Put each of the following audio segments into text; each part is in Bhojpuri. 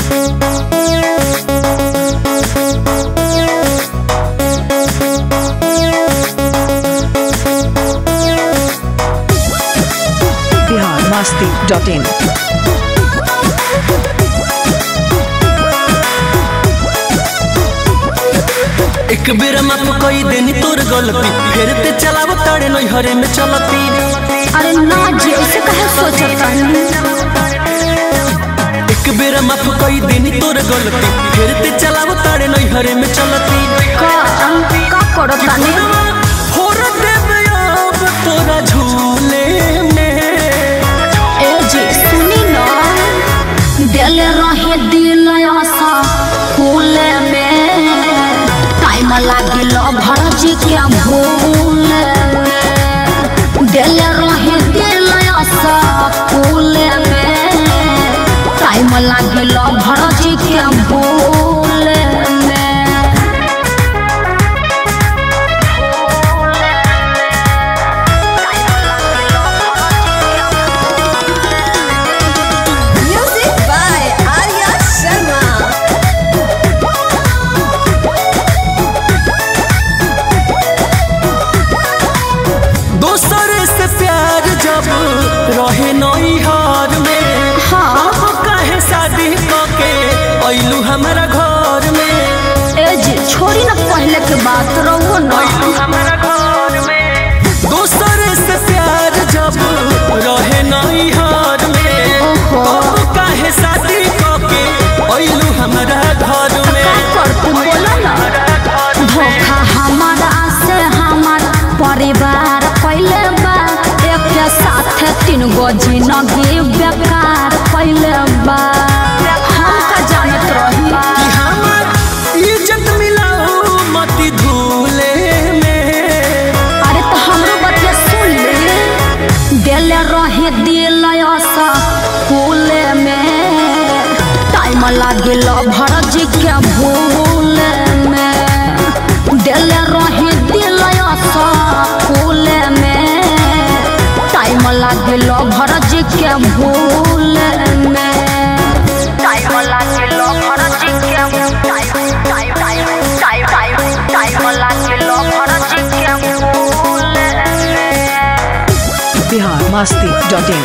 biharmasti.in। एक बेर माफ कई देनी तोर गलती, फिर ते चलाव ताड़े नई हरे में चलती। अरे ना जी ऐसे कहे सोचता है। एक बेर माफ कई देनी तोर गलती, फिर ते चलाव ताड़े नई हरे में चलती। का करता ने फोड़ देबे अब तोरा झूले में। ए जी सुनी ना, दिल रहे दिल आशा फूले में, टाइम लागिल भरजी के भूल में। दिल रहे दिल आशा फूले में, टाइम लागिल भरजी के भूल में। Music by Arya Sharma। दोसर से प्यार जब रहे नई हार में, हाँ अब काहे शादी के अइलू हमारा घर में। ए जी छोड़ी ना पहले के बात रहो ना। हमारा घर में दोसर से प्यार जब रहे नई हार में, ओहो। अब काहे शादी के अइलू हमारा घर में। का करती बोलो ना, धोखा हमारा से हमार परिवार पहले बा, एक के साथ 3 गो जिंदगी बेकार पहले बा। हम का जानत रही कि हमार इज्जत मिलाओ मती धूले में। अरे तो हमरो बतिया सुन ले। दिल रहे दिल आशा फूले में, टाइम लागिल भरजी के भूल में। दिल रहे दिल आशा फूले में, टाइम लागिल भरजी के भूल में। टाइम लागिल भरजी के टाइम लागिल भरजी के भूल में। biharmasti.in।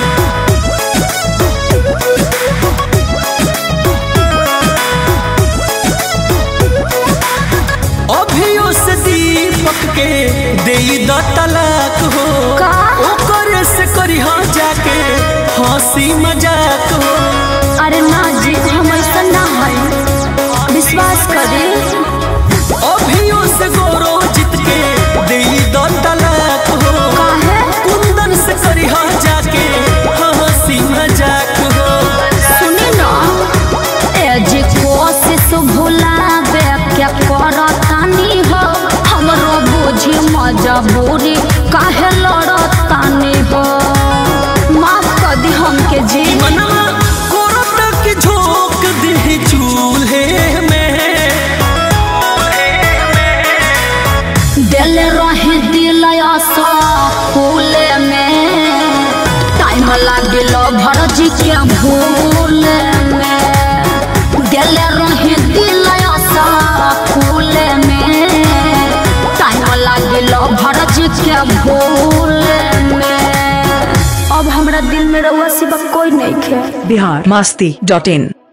अभियो से दीपक के देई द तलाक हो, का? ओकर से करी हाँ जाके हंसी मजाक हो। अरे ना जी हम ऐसा ना है, विश्वास करे। अभियो से गौरव जीत के देई द तलाक हो, काहे? कुंदन से करी हाँ जाके हंसी मजाक हो। सुनी ना, ए जी कोशिश भुलावे क्या करतानी हो, हमरो बुझी मजबूरी काहे लड़तानी हो। माफ कर दी हमके जी। मनवा कोरत की झोंक दी चूल्हे में। दिल रहे दिल आशा फूले में, टाइम लागिल भरजी के भूल में। दिल रहे दिल आशा फूले में, टाइम लागिल भरजी के भूल में। अब हमरा दिल में रहुआ सिवा कोई नहीं खे। biharmasti.in।